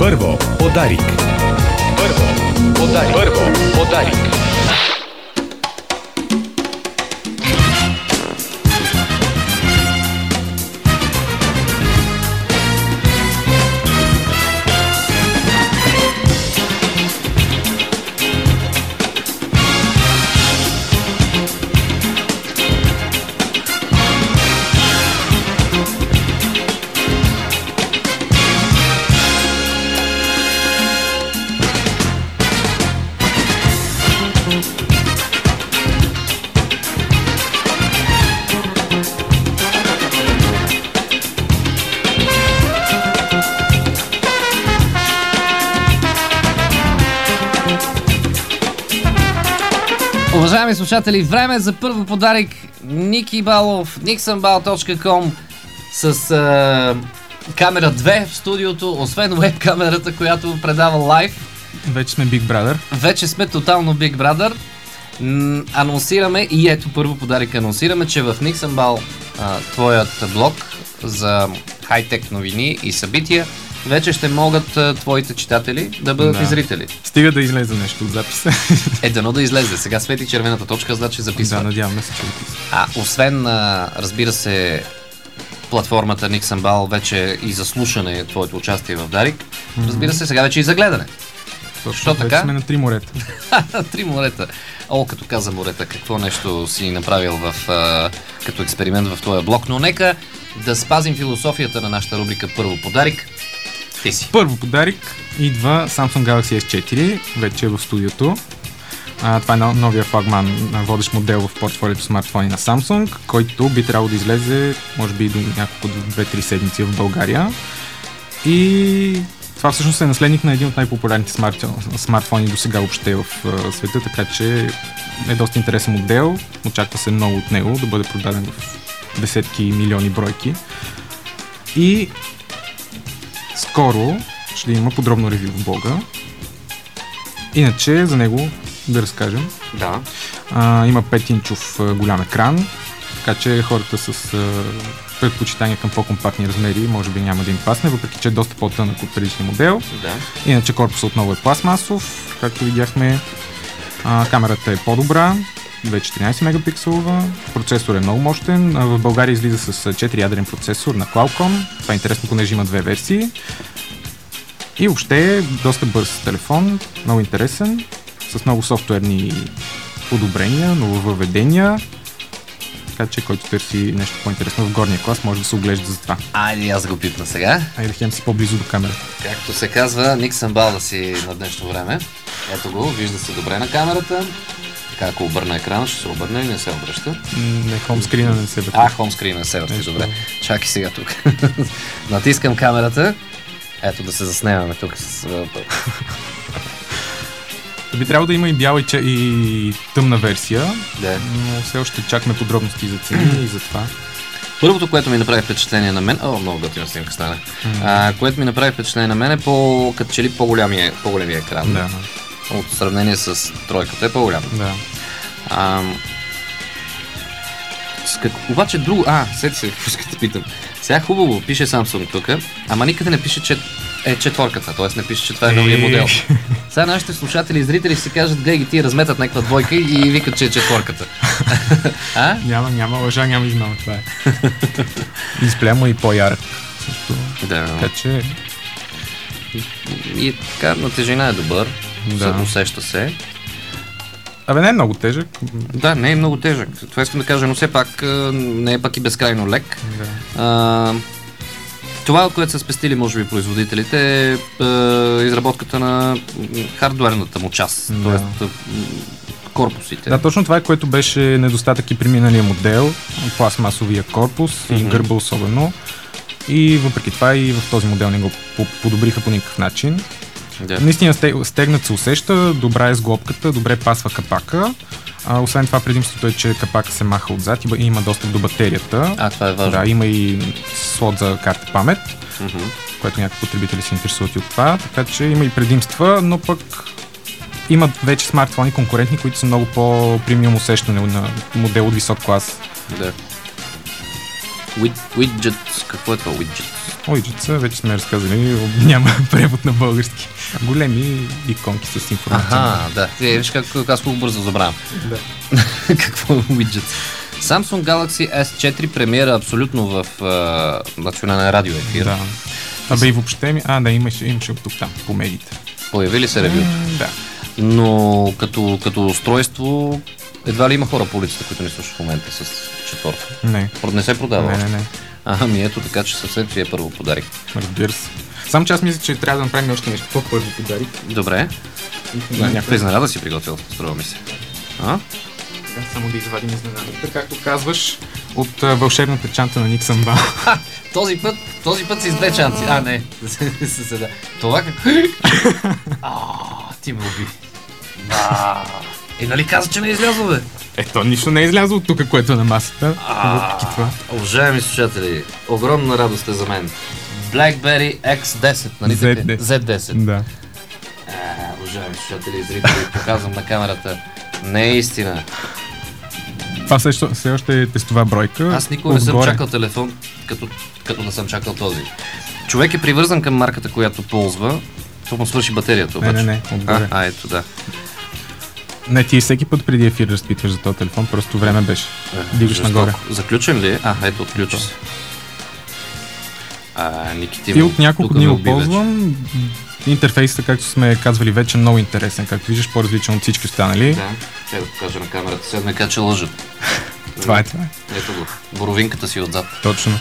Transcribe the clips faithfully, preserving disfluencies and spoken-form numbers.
Първо подарик. Първо подарик. Първо подарик. Уважаеми слушатели, време за първо подарик. Ники Балов, никсънбал точка ком с а, камера две в студиото, освен веб камерата, която предава лайв. Вече сме Big Brother. Вече сме тотално Big Brother. М- анонсираме и ето първо подарик анонсираме, че в Никсънбал, твоят блог за хай-тек новини и събития, вече ще могат а, твоите читатели да бъдат да. и зрители. Стига да излезе нещо от записа. Е, дано да излезе. Сега свети червената точка, значи записва. Да, надяваме се, че записва. А, освен, а, разбира се, платформата Никсънбал вече и за слушане твоето участие в Дарик, mm-hmm. разбира се, сега вече и за гледане. Защо така? Вече сме на три морета. Три морета. О, като каза морета, какво нещо си направил в, а, като експеримент в твоя блог, но нека да спазим философията на нашата рубрика Първо подарик. Ти си. Първо подарик идва Samsung Galaxy ес четири, вече е в студиото. А, това е новия флагман, водещ модел в портфолиото смартфони на Samsung, който би трябвало да излезе, може би до няколко, до две-три седмици в България. И това всъщност е наследник на един от най-популярните смарт... смартфони до сега въобще в uh, света, така че е доста интересен модел. Очаква се много от него да бъде продаден в десетки милиони бройки. И скоро ще има подробно ревю в блога. Иначе за него да разкажем. Да. А, има пет-инчов голям екран, така че хората с а, предпочитания към по-компактни размери може би няма да им пасне, въпреки че е доста по-тънък от предишния модел. Да. Иначе корпусът отново е пластмасов, както видяхме. А, камерата е по-добра, две хиляди и четиринадесет мегапикселова, процесор е много мощен. В България излиза с четири ядрен процесор на Qualcomm. Това е интересно, понеже има две версии. И въобще е доста бърз телефон, много интересен, с много софтуерни подобрения, нововъведения. Така че, който търси нещо по-интересно в горния клас, може да се оглежда за това. Айде, аз го пипна сега. Айде, хем си по-близо до камерата. Както се казва, Никсънбал да си на днешно време. Ето го, вижда се добре на камерата. Така, ако обърна екрана, ще се обърне и не се обръща. Не, хомскрина не се върти. А, хомскрина не се върти, добре. Чакай сега тук. Натискам камерата. Ето да се заснемаме тук с... Би трябвало да има и бяла и, че... и тъмна версия, да. Но все още чакаме подробности за цени и за това. Първото, което ми направи впечатление на мен... О, много готина снимка стана. Mm-hmm. А, което ми направи впечатление на мен е по... като че ли по-голямия, по-големия екран. Да. От сравнение с тройката е по-голям. Да. А, как... Обаче друго... А, сети се, какво да питам. Сега хубаво пише Samsung тук, ама никъде не пише, че е четворката, т.е. не пише, че това е новия модел. Сега нашите слушатели и зрители си кажат, гей ги ти разметат някаква двойка и викат, че е четворката. А? Няма, няма лъжа, няма измама, това е. Дисплея му и по-ярък. Също. Да. Така че... И така, на тежина е добър, да. Усеща се. Абе, не е много тежък. Да, не е много тежък. Това искам да кажа, но все пак не е пак и безкрайно лек. Да. А, това, което са спестили, може би, производителите е, е изработката на хардуерната му част, да. т.е. корпусите. Да, точно това е, което беше недостатък и при миналия модел, пластмасовия корпус mm-hmm. и гърба особено. И въпреки това и в този модел не го подобриха по никакъв начин. Yeah. Наистина стегнат се усеща, добра е сглобката, добре пасва капака. А, освен това, предимството е, че капака се маха отзад и има достъп до батерията. А, това е важно. Да, има и слот за карта памет, mm-hmm. което някакви потребители се интересуват и от това, така че има и предимства, но пък има вече смартфони конкурентни, които са много по-премиум усещане на модел от висок клас. Да. Widgets, какво е това Widgets? Уиджетса, вече сме разказали, няма превод на български. Големи иконки с информация. Аха, да. Е, виж как аз много бързо забравям. Да. Какво е уиджет? Samsung Galaxy ес четири премиера абсолютно в uh, национален радио ефир. Да. Абе и въобще ми... А, да, имаше, имаше тук там, по медиите. Появи ли се ревю? М, да. Но като, като устройство едва ли има хора по улицата, които не слушат в момента с четвърка. Не. Не се продава. Не, не, не. Ами ето така, че съвсем ти е първо подарих. Разбира се. Само че аз мисля, че трябва да направим още нещо. Какво първо подарик? Добре. Някаква изненада си приготвил, струва ми се. А? Сега само да извадим изненадата, както казваш, от а, вълшебната чанта на Ник Самбал. Този път, този път си с две чанци. А, не. Това как... А, ти ме уби. А, е, нали каза, че не е излязло, бе? Ето, нищо не е излязло от тук, което е на масата. Въпреки това. Уважаеми слушатели, огромна радост е за мен. BlackBerry екс десет, нали зет така? десет. зет десет. Да. А, уважаеми слушатели и зрители, показвам на камерата. Не е истина. Това също, все още е тестова бройка. Аз никога не съм Отгоре. чакал телефон, като, като да съм чакал този. Човек е привързан към марката, която ползва, то му свърши батерията Не, обаче. не, не, отгоре. А, а, ето да. Не, ти всеки път преди ефир разпитваш за този телефон, просто време беше. Дигаш Жестоко. нагоре. Заключен ли е? А, ето, отключи се. А, Ники, ти И от няколко тук дни ме го уби вече. ползвам. Интерфейсът, както сме казвали вече, много интересен. Както виждаш, по-различен от всички останали. Да, трябва да покажа на камерата. Сега ме кажа, че лъжат. Това е, това е. Ето го, боровинката си отзад. Точно.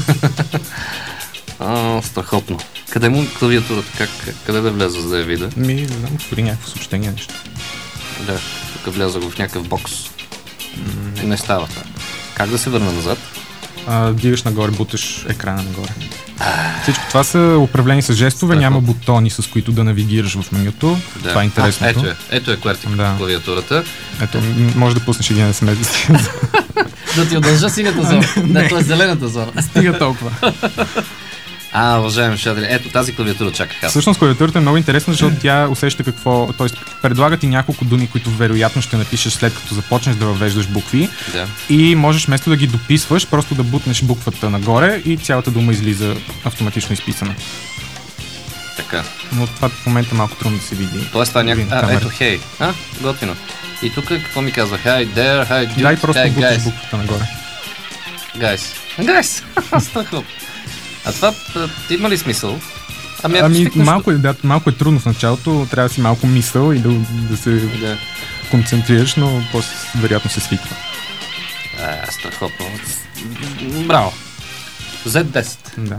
А, страхотно. Къде му клавиатурата? Как, къде да вляза, за да я видя? Ми, не знам, дори някакво съобщение нещо. Да, тук влязах в някакъв бокс. И не става това. Как да се върна назад? А, дигаш нагоре, буташ екрана нагоре. Всичко това са управлени с жестове, Страхотно. няма бутони, с които да навигираш в менюто. Да. Това е интересното. А, ето е, ето е QWERTY Да. клавиатурата. Ето, м- може да пуснеш един ес ем ес. Да ти удължа синята зона. Не, това е зелената зона. Стига толкова. А, уважаеми слушатели, ето тази клавиатура чаках аз. Всъщност клавиатурата е много интересна, защото тя усеща какво... т.е. предлага ти няколко думи, които вероятно ще напишеш след като започнеш да въвеждаш букви. Да. И можеш вместо да ги дописваш, просто да бутнеш буквата нагоре и цялата дума излиза автоматично изписана. Така. Но това в момента е малко трудно да се види. Тоест това е някакъв... А, Камера. ето, хей. А, готино. И тук какво ми казва? Hi there, hi dude, Да, и просто hi буташ guys. буквата нагоре. Guys. Guys. Страхотно. А това а, има ли смисъл? Ами, ако Ами стикнеш малко е, да, малко е трудно в началото, трябва да си малко мисъл и да, да се до- Да. концентрираш, но после вероятно се свиква. А, страхотно. Браво. зет десет. Да.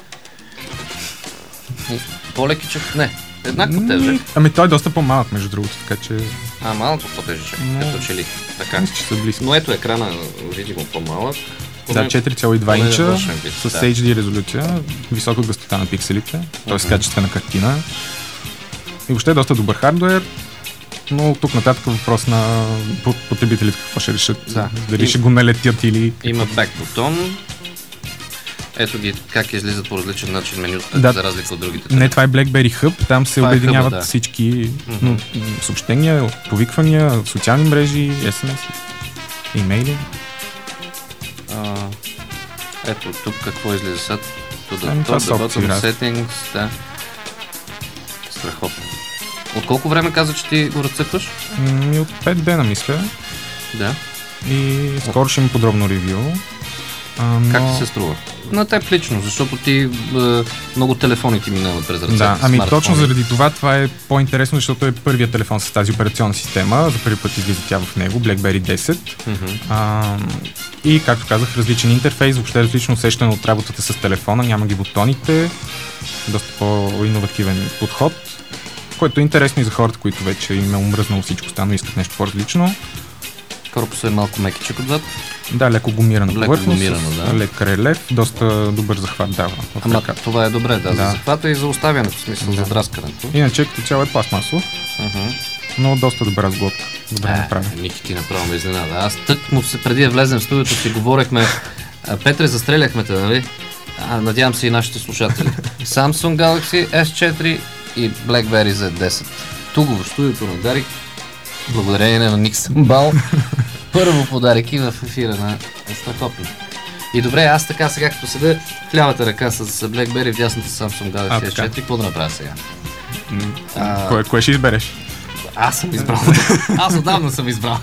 По-лекичък? Не. Еднакво Ми, тежък. Ами той е доста по-малък, между другото, така че А, малко по-тежък. Но- Като че ли. Така. мисля, че са близки. Но ето екрана, видимо по-малък. Да, четири цяло и два поне инча външен вид, с да. ейч ди резолюция, висока гъстота на пикселите, т.е. Мгм. качествена картина. И въобще е доста добър хардуер, но тук нататък е въпрос на по- потребителите какво ще решат. Да. Дали И- ще го налетят или... Има back бутон. Ето ги как излизат по различен начин менюта, Да. за разлика от другите. Не, това е BlackBerry Hub, там се Това е обединяват хъба, да. всички Мгм. но, м, съобщения, повиквания, социални мрежи, ес ем ес, имейли. А, ето тук какво излиза сега? To the Ами, това top, са the опции, bottom раз. settings, да. Страхотно. От колко време каза, че ти го разцъкваш? М, И от пет дена, мисля. Да. И скоро ще има подробно ревю. А, но... Как ти се струва? На теб лично, защото ти е, много телефони ти минават през ръцете. Да, ами смартфони. точно заради това това е по-интересно, защото е първият телефон с тази операционна система. За първи път излиза тя в него, BlackBerry десет. Мгм. А, и както казах, различен интерфейс, въобще различно усещане от работата с телефона, няма ги бутоните, доста по-инновативен подход, което е интересно и за хората, които вече им е умръзнало всичко останало и искат нещо по-различно. Корпусът е малко мекичък отзад. Да, леко гумирана Леко повърхност, гумирана, да. лек релеф, доста добър захват дава в Ама ръката. това е добре, да, за Да. захвата и за оставянето, в смисъл Да. за драскането. Иначе като цяло е пластмасов, Мгм. но доста добра сглобка. Добре А, направен. Ники, ти направо ме изненада. Аз тък му се преди да влезем в студиото си говорехме. а, Петре, застреляхме те, нали? А, надявам се и нашите слушатели. Samsung Galaxy ес четири и BlackBerry зет десет. Тук в студиото на Дарик, благодарение на Ник Самбал, първо подарък и в ефира на страхотно. И добре, аз така сега, като седа в лявата ръка с BlackBerry, в дясната Samsung А, Galaxy така. ес четири, какво да направя сега? М, А. Кое, кое ще избереш? Аз съм избрал. Аз отдавна съм избрал.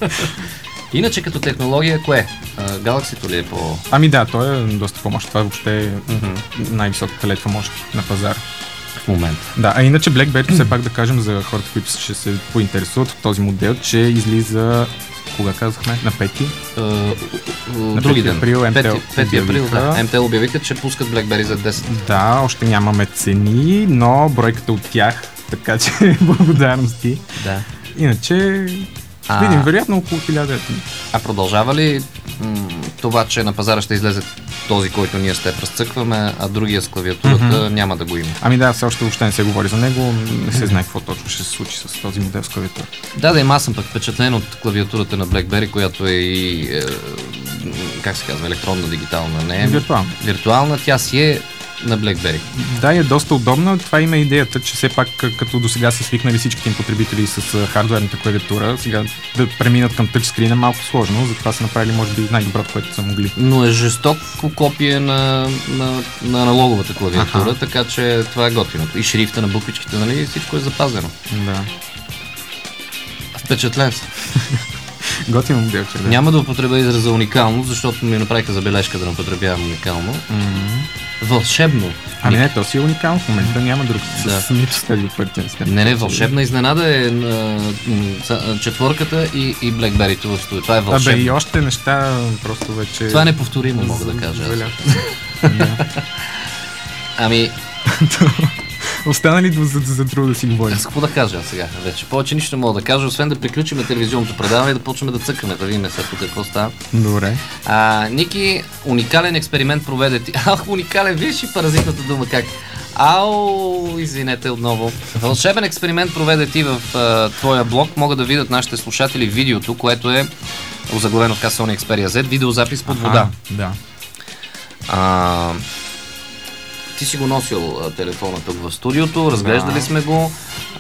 Иначе като технология, кое? Galaxy-то ли е по... Ами да, той е доста по-мощ. Това е въобще най-високата летва мощ на пазара. в момента? Да, а иначе BlackBerry, все пак да кажем за хората, които ще се поинтересуват от този модел, че излиза, кога казахме, на пети? Други пети ден. април ем те ел пети април, да. обявиха. ем те ел обявиха, че пускат BlackBerry за десет. Да, още нямаме цени, но бройката от тях, така че благодарности. Да. Иначе, А- видим, вероятно около хиляда. А продължава ли м- това, че на пазара ще излезе този, който ние с теб разцъкваме, а другия с клавиатурата Мгм. няма да го има? Ами да, все още въобще не се говори за него, не се знае какво точно ще се случи с този модел с клавиатура. Да, да, има, аз съм пък впечатлен от клавиатурата на BlackBerry, която е и, е, как се казва, електронна, дигитална, не е Виртуално. виртуална, тя си е на BlackBerry. Да, е доста удобна. Това има идеята, че все пак к- като до сега са свикнали всичките им потребители с а, хардуерната клавиатура, сега да преминат към тъчскрин е малко сложно, затова са направили може би най-доброто, което са могли. Но е жестоко копие на, на, на аналоговата клавиатура, Аха. така че това е готиното. И шрифта на буквичките, нали, всичко е запазено. Да. Впечатлен съм. Готино моделче, да. Няма да употребя израза уникално, защото ми направиха забележка да не употребявам уникално. М. Вълшебно. Ами не, то си е уникално в момента, няма друг Да. с нито с тези оперативни системи. Не, не, вълшебна изненада е на, м, четворката и, и BlackBerry-то в студио. Това е Абе вълшебно. и още неща просто вече... Това е неповторимо, мога да кажа. аз. Да. Ами, Остана ли за, за, за друго да си говорим? аз какво да кажа сега вече? Повече нищо не мога да кажа, освен да приключим телевизионното предаване и да почнем да цъкаме, да видим сега тук какво става. Добре. А, Ники, уникален експеримент проведе ти. Ах, уникален, виж и паразитната дума как. Ау, извинете отново. Вълшебен експеримент проведе ти в а, твоя блог. Могат да видят нашите слушатели видеото, което е озаглавено в Sony Xperia Z, видеозапис под вода. А, да. А, ти си го носил а, телефона тук в студиото, разглеждали Да. сме го.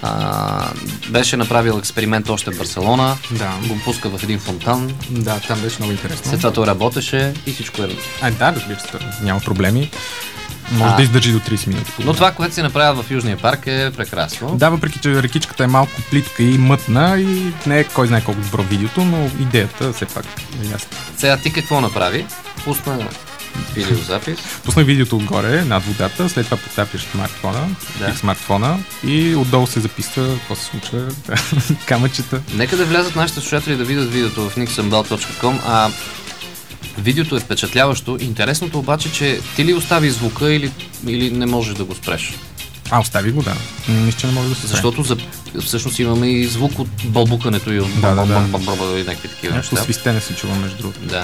А, беше направил експеримент още в Барселона. Да. Го пуска в един фонтан. Да, там беше много интересно. След това той работеше и всичко е. А, да, разбира се, няма проблеми. Може А. да издържи до трийсет минути. Но това, което си направил в Южния парк е прекрасно. Да, въпреки че рекичката е малко плитка и мътна и не е кой знае колко добро видеото, но идеята все пак е ясна. Сега ти какво направи? Пусна видеозапис. Пусна видеото отгоре, над водата, след това потапяш смартфона, Да. да. смартфона и отдолу се записва какво се случва, камъчета. Нека да влязат нашите слушатели да видят видеото в nixambal точка com, а видеото е впечатляващо. Интересното обаче, че ти ли остави звука или, или не можеш да го спреш? А, остави го, да. Мисля, че не може да се спре. Защото за, всъщност имаме и звук от бълбукането и от Да, да, да. бам-бам-бам-бам-бам и някакви такива Някакво неща. свистене се чува между другото. Да.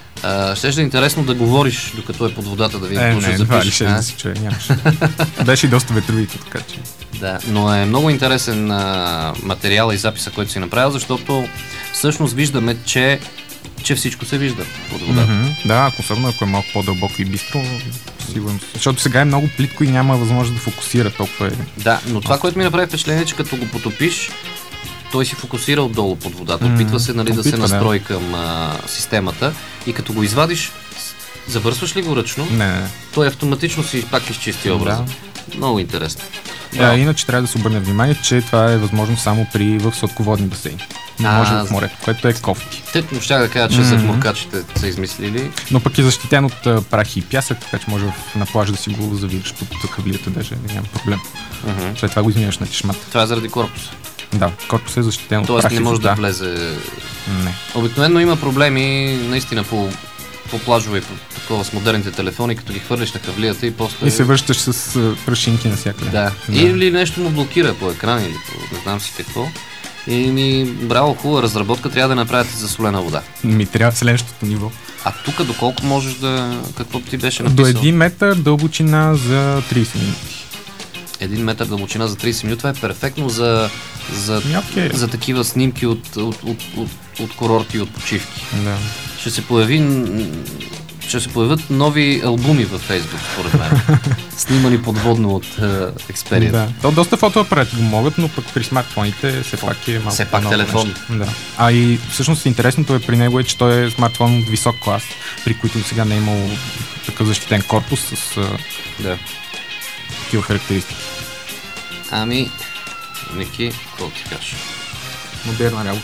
А, ще е интересно да говориш, докато е под водата, да видим Е, какво ще не, това ли запишеш. ще а? да се чуе, нямаше. Беше и доста ветровито, така че. Да, но е много интересен а, материал и записа, който си направил, защото всъщност виждаме, че, че всичко се вижда под водата. Мгм. Да, ако особено ако е малко по-дълбоко и бистро, сигурно. Защото сега е много плитко и няма възможност да фокусира толкова. Е. Да, но това, което ми направи впечатление, е, че като го потопиш, той си фокусира отдолу под водата. М, Опитва се, нали, да се опитва, да. настрои към а, системата и като го извадиш, завършваш ли го ръчно, Не, не, не. той автоматично си пак изчисти образа. Много интересно. А, иначе трябва да се обърне внимание, че това е възможно само при в сладководни басейни. Не А, може в морето, което е кофти. Тъкмо щях да кажа, че Мгм. задмуркачите са измислили. Но пък е защитен от а, прахи и пясък, така че може в- на плажа да си го завираш под хавлията, даже няма проблем. Мгм. След това го измиваш на тишмата. Това е заради корпуса. Да, корпус е защитен от Тоест прахи не и може да вода. влезе. Не. Обикновено има проблеми наистина по, по плажове и по такова с модерните телефони, като ги хвърлиш на хавлията и после... И се връщаш с а, прашинки навсякъде. Да. Или нещо му блокира по екран или по не знам си какво. И ми, браво, хубава разработка, трябва да направите за солена вода. Ми трябва в следващото ниво. А тук доколко можеш да... Какво ти беше написал? До един метър дълбочина за трийсет минути. Един метър дълбочина за трийсет минути, това е перфектно за, за, Ми, окей. за такива снимки от, от, от, от, от курорти и от почивки. Да. Ще се появи м, ще се появят нови албуми във Facebook, според мен. Снимани подводно от uh, Xperia. Да. То доста фотоапарати го могат, но пък при смартфоните все пак е малко все пак много телефон. нещо. Да. А и всъщност интересното е при него е, че той е смартфон от висок клас, при които сега не е имал такъв защитен корпус с да. такива характеристики. Ами, Ники, какво ти кажеш? Модерна работа.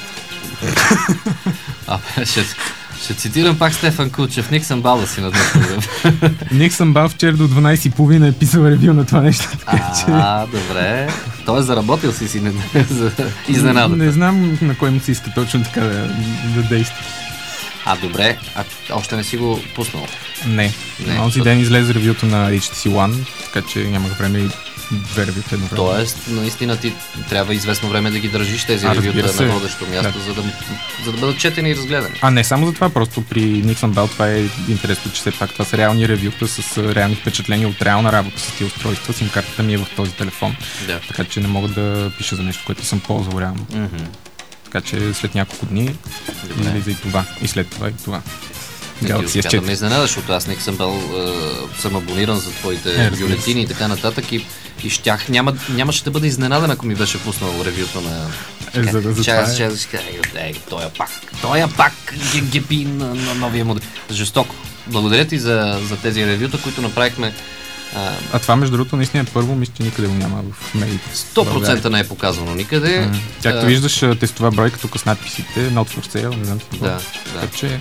А, ще, ще цитирам пак Стефан Кучев. Ник съм бал да си на днешно време. Ник съм бал вчера до дванайсет и половина е писал ревю на това нещо. А, добре. Той е заработил си си за изненадата. Не знам на кой му си иска точно така да, да действа. А, добре. А още не си го пуснал? Не. Не. Онзи ден излезе ревюто на Ейч Ти Си One, така че нямах време и две ревюта едно време. Тоест, наистина ти трябва известно време да ги държиш тези а, ревюта на водещо място, да. за, да, за да бъдат четени и разгледани. А не само за това, просто при Nixon Bell това е интересно, че все пак това са реални ревюта с реални впечатления от реална работа с тези устройства. Сим-картата ми е в този телефон, Да. така че не мога да пиша за нещо, което съм ползвал реално. Mm-hmm. Така че след няколко дни излиза и това, и след това и това. Galaxy ес четири. Да ме изненада, защото аз не съм бил, е, съм абониран за твоите е, бюлетини и така нататък и, и щях, няма, нямаше да бъде изненадан, ако ми беше пуснал ревюто на... Е, за да за Чай, това чай, е. Ей, той е пак, той е пак джи пи на, на новия модел. Жестоко. Благодаря ти за, за тези ревюта, които направихме. А, а това, между другото, наистина е първо, мисля, че никъде го няма в медиите. сто процента не е показвано никъде. М-м. Както а... виждаш, тестова бройка тук с надписите, not for sale, не знам какво. Да, да. Така че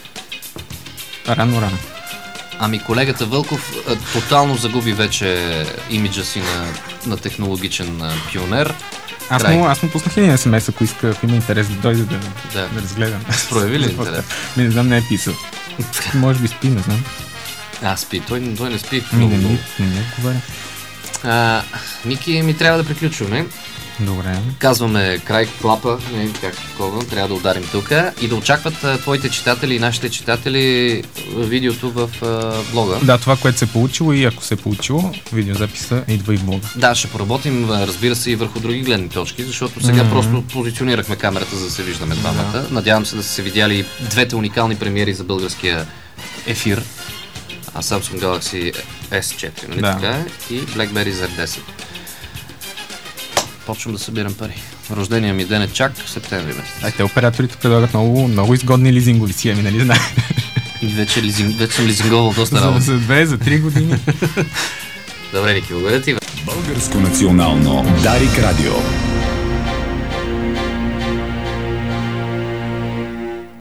рано, рано. Ами колегата Вълков а, тотално загуби вече имиджа си на, на технологичен а, пионер. Аз му, аз му пуснах един ес ем ес, ако иска, ако има интерес да дойде да, да. да разгледам. Прояви ли интерес? Не, не знам, не е писал. Може би спи, не знам. А, спи. Той, той не спи. Ми, не, не, не, не, не говоря. А, Ники, ми трябва да приключваме. Добре. Казваме край клапа, не как такова, трябва да ударим тук и да очакват а, твоите читатели и нашите читатели видеото в а, блога. Да, това, което се е получило и ако се е получило, видеозаписа идва и в блога. Да, ще поработим, разбира се, и върху други гледни точки, защото сега mm-hmm. просто позиционирахме камерата, за да се виждаме двамата. Yeah. Надявам се да са се видяли двете уникални премиери за българския ефир. А Samsung Galaxy ес четири, нали да. така? И BlackBerry зет десет. Почвам да събирам пари. Рождения ми ден е чак септември месец. А те операторите предлагат много, много изгодни лизингови схеми, нали знаеш? И вече, лизинг, вече съм лизинговал доста работа. За, за две, за три години. Добре, Ники, благодаря ти. Българско национално Дарик Радио.